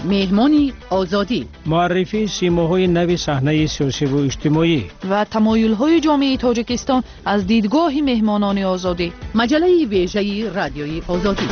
مهمانی آزادی، معرفی سیماهای نوی صحنه سیاسی و اجتماعی و تمایل‌های جامعه تاجیکستان از دیدگاه مهمانان آزادی. مجله ویژه رادیوی آزادی.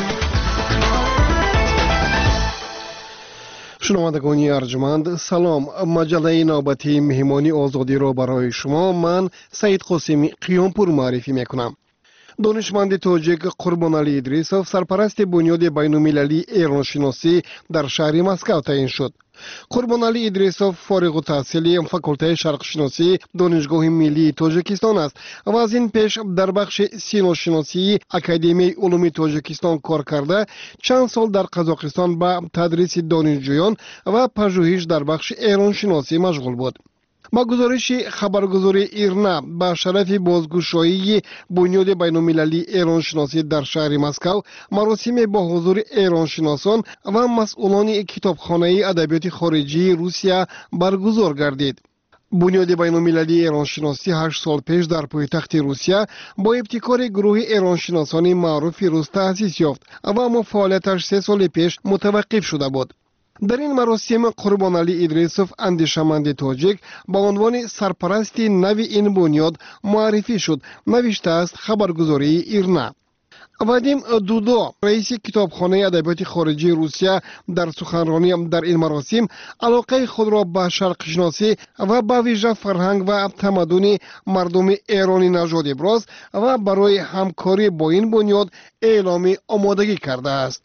شنوندگان ارجمند، سلام. مجله نوبتی مهمانی آزادی را برای شما من سعید قاسمی قیامپور معرفی میکنم. دانشمند تاجیک قربانعلی ادریسوف سرپرست بنیاد بین‌المللی ایرانشناسی در شهر مسکو تعیین شد. قربانعلی ادریسوف فارغ التحصیل فاکولته شرقشناسی دانشگاه ملی تاجیکستان است و از این پیش در بخش سینوشناسی اکادمی علوم تاجیکستان کار کرده چند سال در قزاقستان به تدریس دانشجویان و پژوهش در بخش ایرانشناسی مشغول بود. با گزارش خبرگزاری ایرنا با شرف بازگشایی بنیاد بین‌المللی ایرانشناسی در شهر مسکو مراسم با حضور ایرانشناسان و مسئولان کتابخانه ادبیات خارجی روسیه برگزار گردید. بنیاد بین‌المللی ایرانشناسی 8 سال پیش در پایتخت روسیه با ابتکار گروه ایرانشناسان معروف روس تأسیس یافت و اما فعالیتش 3 سال پیش متوقف شده بود. در این مراسم قربانعلی ادریسوف اندیشمند تاجیک با عنوان سرپرست نوی این بنیاد معرفی شد، نوشته است خبرگزاری ایرنا. وادیم دودو رئیس کتابخانه ادبیات خارجی روسیه در سخنرانی در این مراسم علاقه خود را به شرق شناسی و به ویژه فرهنگ و تمدن مردم ایرانی نژاد ابراز و برای همکاری با این بنیاد اعلام آمادگی کرده است.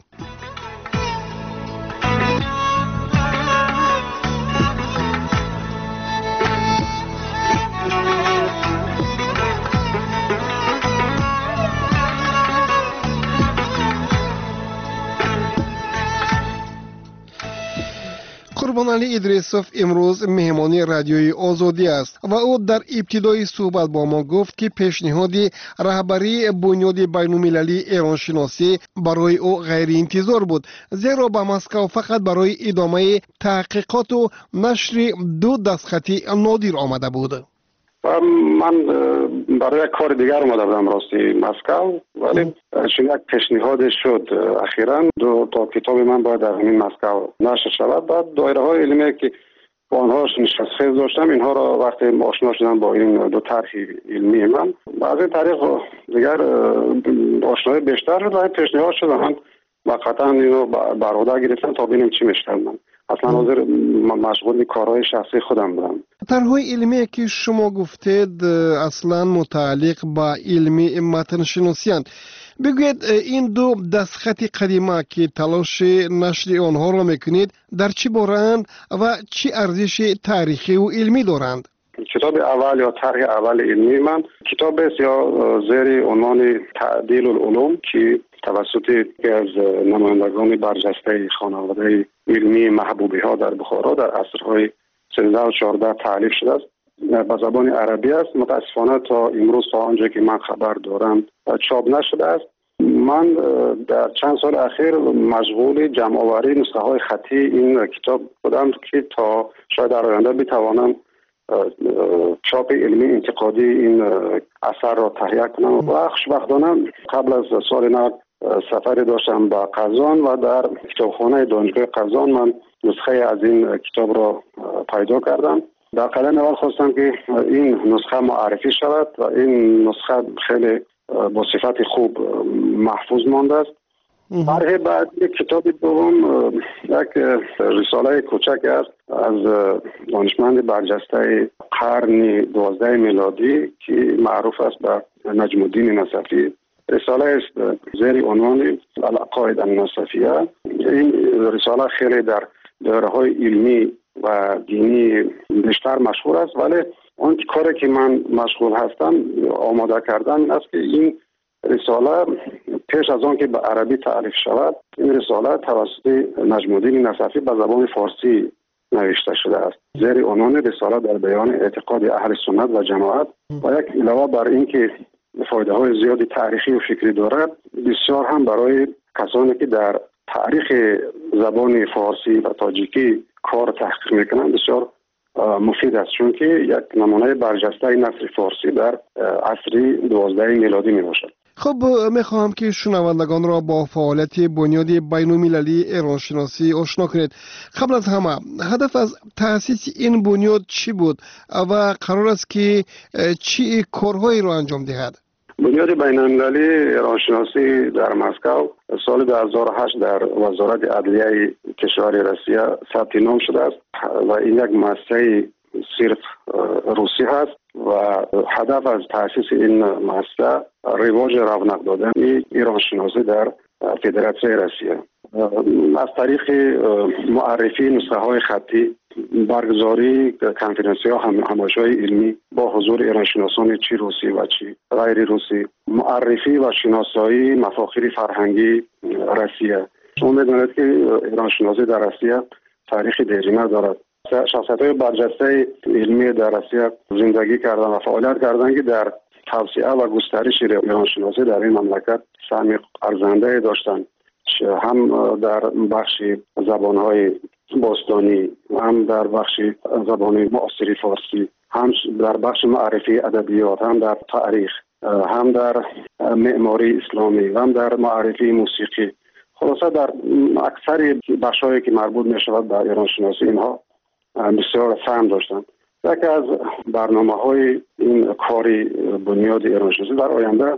قربانعلی ادریسوف امروز مهمانی رادیوی آزادی است و او در ابتدای صحبت با ما گفت که پیشنهاد رهبری بنیاد بین‌المللی ایرانشناسی برای او غیر انتظار بود، زیرا به مسکو فقط برای ادامه تحقیقات و نشر 2 دستخطی نادر آمده بود. من برای کار دیگر اومده بودم راستی مسکو، ولی چون یک پیشنهاد شد اخیراً 2 تا کتاب من باید در همین مسکو نشر شود. بعد دایره های علمی که با آنها نشستخیز داشتم اینها را وقتی آشنا شدم با این 2 طرح علمی من، از این طریق دیگر آشنایی بیشتر شد و پیشنهاد شد من واقعا اینو برآورده گرفتم تا ببینیم چی میشه. من اصلا حاضر مشغول کارهای شخصی خودم بودم. طرح‌های علمی که شما گفتید اصلا متعلق با علم متن شناسی اند. بگوید این 2 دستخط قدیمه که تلاش نشر آنها را میکنید در چی بارند و چی ارزش تاریخی و علمی دارند؟ کتاب اول یا طرح اول علمی من کتاب است یا زیر عنوان تعدیل العلوم که توسط یکی از نمایندگان برجسته خانواده علمی محبوبی ها در بخارا در عصرهای 13 و 14 تالیف شده است. به زبان عربی است. متاسفانه تا امروز تا آنجا که من خبر دارم چاپ نشده است. من در چند سال اخیر مشغول جمع آوری نسخه های خطی این کتاب بودم که تا شاید در آینده بتوانم چاپ علمی انتقادی این اثر را تهیه کنم. و خوشبختانه قبل از سال 90 سفری داشتم به قزان و در کتابخانه دانشگاه قزان من نسخه از این کتاب را پیدا کردم. در قدم اول خواستم که این نسخه معرفی شود و این نسخه خیلی با صفت خوب محفوظ مانده است. طرح بعد کتاب دوم یک رساله کوچک است از دانشمند برجسته قرن 12 میلادی که معروف است به نجم الدین نصفی. رساله است زیر عنوان العقاید النصفیه. این رساله خیلی در دایره‌های علمی و دینی بیشتر مشهور است، ولی اون کاری که من مشغول هستم آماده کردن است که این رساله پیش از آن که به عربی تعریف شود این رساله توسط نجم الدین نصفی به زبان فارسی نوشته شده است زیر عنوان رساله در بیان اعتقاد اهل سنت و جماعت و یک علاوه بر این که فایده های زیادی تاریخی و فکری دارد بسیار هم برای کسانی که در تاریخ زبان فارسی و تاجیکی کار تحقیق میکنند بسیار مفید است، چون که یک نمونه برجسته نثر فارسی در عصر 12 میلادی می باشد. خب میخواهم که شنوندگان را با فعالیت بنیاد بین‌المللی ایرانشناسی آشنا کنید. قبل از همه هدف از تأسیس این بنیاد چی بود و قرار است که چی کارهایی را انجام دهد؟ بنیاد بین‌المللی ایرانشناسی در مسکو سال 2008 در وزارت عدلیه کشور روسیه ثبت نام شده است و این یک مؤسسه صرف روسی هست و هدف از تأسیس این مؤسسه رواج رونق دادن ایرانشناسی در فدراسیون روسیه از طریق معرفی نسخه های خطی، برگزاری کنفرانسی ها، همایش‌های علمی با حضور ایرانشناسان چی روسی و چی غیر روسی، معرفی و شناسایی مفاخر فرهنگی روسیه. شما می‌دانید که ایرانشناسی در روسیه تاریخ دیرینه دارد. شخصیت‌های برجسته علمی در روسیه زندگی کردن و فعالیت کردن که در توسعه و گسترش ایرانشناسی در این مملکت سهم ارزنده داشتند، هم در بخش زبان‌های باستانی، هم در بخش زبان معاصر فارسی، هم در بخش معرفی ادبیات، هم در تاریخ، هم در معماری اسلامی، هم در معرفی موسیقی. خلاصه در اکثر بخش‌هایی که مربوط می‌شود به ایرانشناسی اینها بسیار سهم داشتند. یکی از برنامه‌های این کاری بنیاد ایرانشناسی در آینده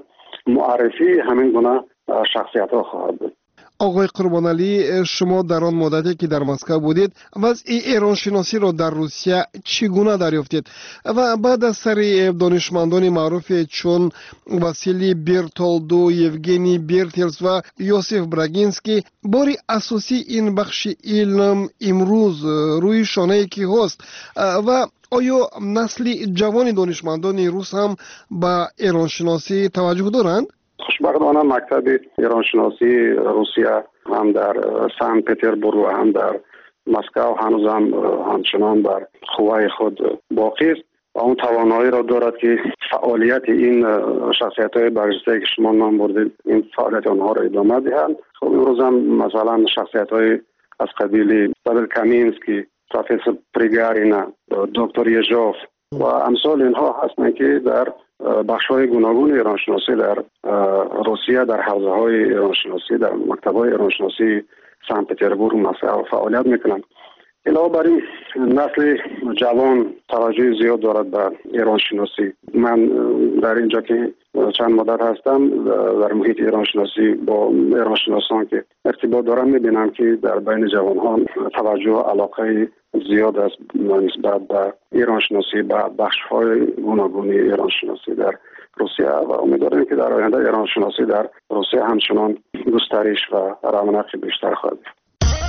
معرفی همین گونه شخصیت‌ها خواهد بود. آقای قربانعلی، شما در آن مدتی که در مسکو بودید وضع ایرانشناسی را در روسیه چگونه دریافتید و بعد از سر دانشمندان معروف چون واسیلی برتولدو، یوگنی برتلس و یوسف براگینسکی باری اساسی این بخش علم امروز روی شانه کی هست و آیا نسل جوان دانشمندان روس هم به ایرانشناسی توجه دارند؟ خوشبختانه مکتب ایرانشناسی روسیه هم در سن پترزبورگ و هم در مسکو هنوز هم همچنان بر قوای خود باقی است و اون توانایی را دارد که فعالیت این شخصیت‌های برجسته که شما نام بردید این فعالیت آنها را ادامه دهند. خب امروز هم مثلا شخصیت‌های از قبیل پاول کامینسکی، پروفسور پریگارینا، دکتر یژوف و امثال اینها هستند که در بخش‌های گوناگون ایرانشناسی در روسیه در حوزه‌های ایرانشناسی در مکتب‌های ایرانشناسی سن پترزبورگ و مسکو فعالیت می‌کنند. علاوه بر این نسل جوان توجه زیاد دارد به ایرانشناسی. من در اینجا که چند مدت هستم در محیط ایرانشناسی با ایرانشناسان که ارتباط دارم می‌بینم که در بین جوان‌ها توجه و علاقه زیاد است نسبت به ایرانشناسی به بخش‌های گوناگون ایرانشناسی در روسیه و امیدوارم که در آینده ایرانشناسی در روسیه همچنان گسترش و رونق بیشتر خواهد یافت.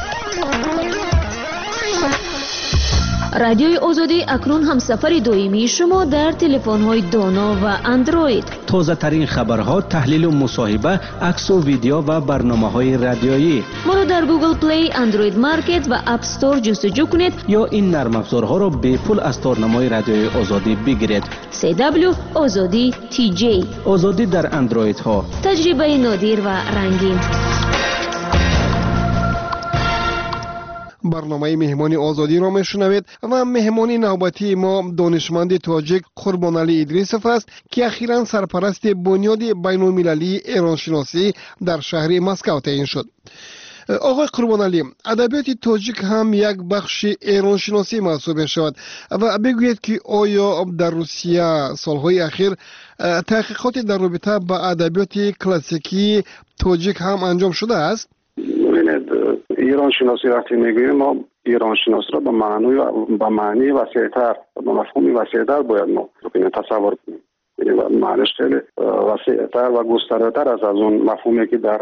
رادیوی آزادی اکنون همسفر دائمی شما در تلفن‌های دانا و اندروید. تازه ترین خبرها، تحلیل و مصاحبه، عکس و ویدیو و برنامه‌های رادیویی. ما را در گوگل پلی، اندروید مارکت و اپ استور جستجو کنید یا این نرم افزارها را به پول از تارنمای رادیوی آزادی بگیرید. CW آزادی TJ. آزادی در اندروید ها. تجربه نادر و رنگین. برنامه مهمانی آزادی را میشنوید و مهمانی نوبتی ما دانشمند تاجیک قربانعلی ادریسوف است که اخیراً سرپرست بنیاد بین‌المللی ایرانشناسی در شهر مسکو تعیین شد. آقای قربانعلی، ادبیات تاجیک هم یک بخش ایرانشناسی محسوب می شود و بگویید که آیا در روسیه سالهای اخیر تحقیقاتی در رابطه با ادبیات کلاسیکی تاجیک هم انجام شده است؟ ایران شناسی وقتی میگوییم ما ایران شناسی را به معنی وسیع‌تر به مفهوم وسیع‌تر باید ما تصور کنیم. یعنی معنیش خیلی وسیع‌تر و گسترده‌تر از اون مفهومی که در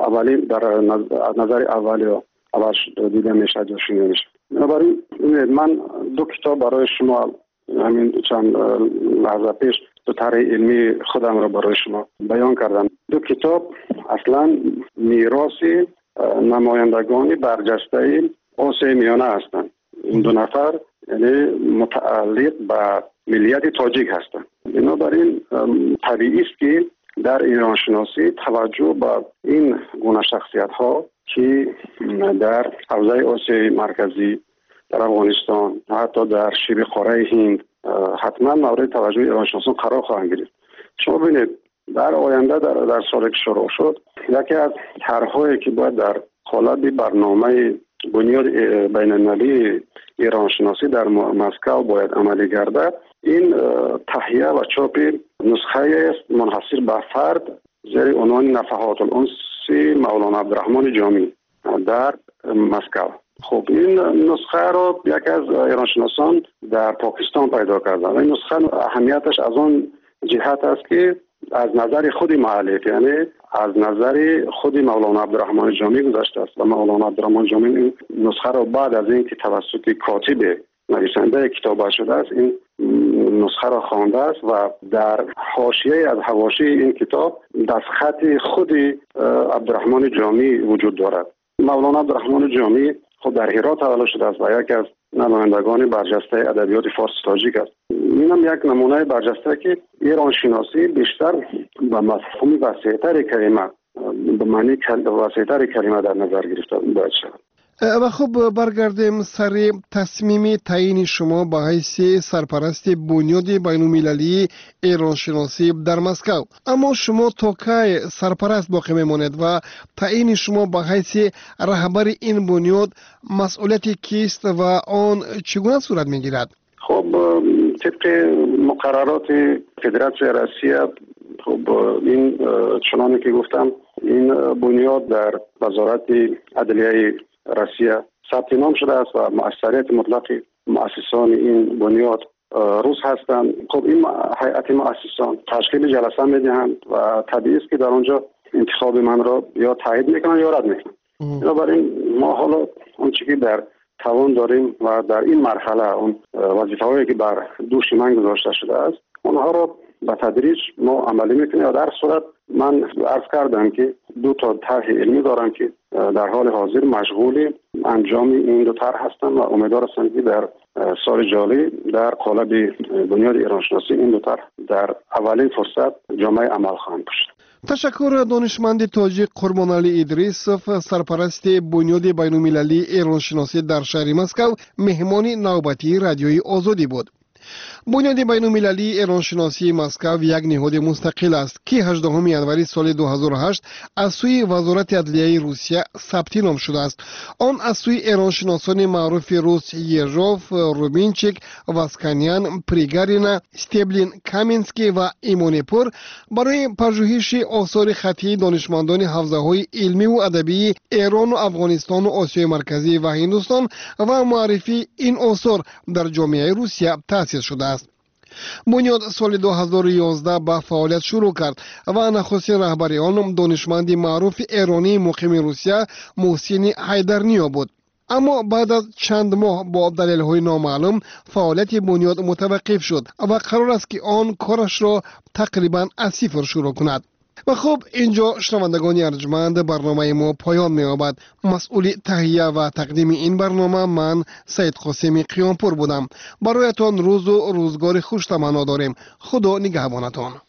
نظر اول دیده میشه یا شنیده میشه. بنابراین من دو کتاب برای شما همین چند لحظه پیش دو طرح علمی خودم را برای شما بیان کردم. دو کتاب اصلا میراث نمایندگان برجسته آسیای میانه هستند. این دو نفر یعنی متعلق به ملیت تاجیک هستند. بنابراین طبیعی است که در ایران شناسی توجه به این گونه شخصیت ها که در حوزه آسیای مرکزی، در افغانستان، حتی در شبه قاره هند حتما مورد توجه ایران شناسان قرار خواهند گرفت. شما ببینید در آینده در سالی که شروع شد یکی از طرح‌هایی که باید در قالب برنامه بنیاد بین‌المللی ایران شناسی در مسکو باید عملی گردد، این تهیه و چاپ نسخه است منحصر به فرد زیر عنوان نفحات الانس مولانا عبدالرحمن جامی در مسکو. خب این نسخه را یکی از ایرانشناسان در پاکستان پیدا کردند. این نسخه اهمیتش از آن جهت است که از نظر خود مؤلف، یعنی از نظر خود مولانا عبدالرحمن جامی گذشته است و مولانا عبدالرحمن جامی این نسخه را بعد از اینکه توسط کاتب نویسنده کتاب شده است این نسخه را خوانده است و در حاشیه از حواشی این کتاب دستخط خود عبدالرحمن جامی وجود دارد. مولانا عبدالرحمن جامی خود در هرات تولد شده است و یکی از نمایندگان برجسته ادبیات فارسی تاجیک است. اینم یک نمونه برجسته که ایران شناسی بیشتر به مفهوم وسیع‌تر کلمه به معنی وسیع‌تر کلمه در نظر گرفته باید شود. و خب برگردیم سر تصمیم تعیین شما به حیث سرپرست بنیاد بین‌المللی ایران شناسی در مسکو. اما شما تا کی سرپرست باقی میمانید و تعیین شما به حیث رهبر این بنیاد مسئولیت کیست و آن چگونه صورت میگیرد؟ خب طبق مقررات فدراسیون روسیه خب این چنانه که گفتم این بنیاد در وزارت عدلیه روسیه ثبت نام شده است و مؤثریت مطلق مؤسسان این بنیاد روس هستند. خب این هیئت مؤسسان تشکیل جلسه میدهند و طبیعی است که در آنجا انتخاب من را یا تایید میکنن یا رد میکنن. بنابراین ما حالا آنچه که در توان داریم و در این مرحله اون وظیفه‌هایی که بر دوش من گذاشته شده است اونها را به تدریج ما عملی میکنیم. و در صورت من عرض کردم که 2 طرح علمی دارم که در حال حاضر مشغول انجام این 2 طرح هستم و امیدوار هستم که در سال جاری در قالب بنیاد ایران شناسی این 2 طرح در اولین فرصت جامعه عمل خواهند داشت. تشکر دانشمند تاجیک قربانعلی ادریسوف، سرپرست بنیاد بین‌المللی ایران شناسی در شهر مسکو، مهمان نوبتی رادیوی آزادی بود. بنیاد بین‌المللی ایران شناسی مسکو یک نهاد مستقل است که 18 ینوری سال 2008 از سوی وزارت عدلیه روسیه ثبت نام شده است. آن از سوی ایران شناسان معروف روس یژوف، روبینچیک، واسکانیان، پریگارینا، استبلین، کامینسکی و ایمونپور برای پژوهش آثار خطی دانشمندان حوزه‌های علمی و ادبی ایران و افغانستان و آسیای مرکزی و هندوستان و معرفی این آثار در جامعه روسیه تأسیس شده است. بنیاد سال 2011 به فعالیت شروع کرد و نخستین رهبر آن دانشمند معروف ایرانی مقیم روسیه محسن حیدرنیا بود. اما بعد از چند ماه با دلایل نامعلوم فعالیت بنیاد متوقف شد و قرار است که آن کارش را تقریبا از صفر شروع کند. و خب اینجا شنوندگان ارجمند برنامه ما پایان می‌یابد. مسئول تهیه و تقدیم این برنامه من سید قاسمی قیامپور بودم. برایتان روز و روزگار خوش تمنا داریم. خدا نگهبانتان.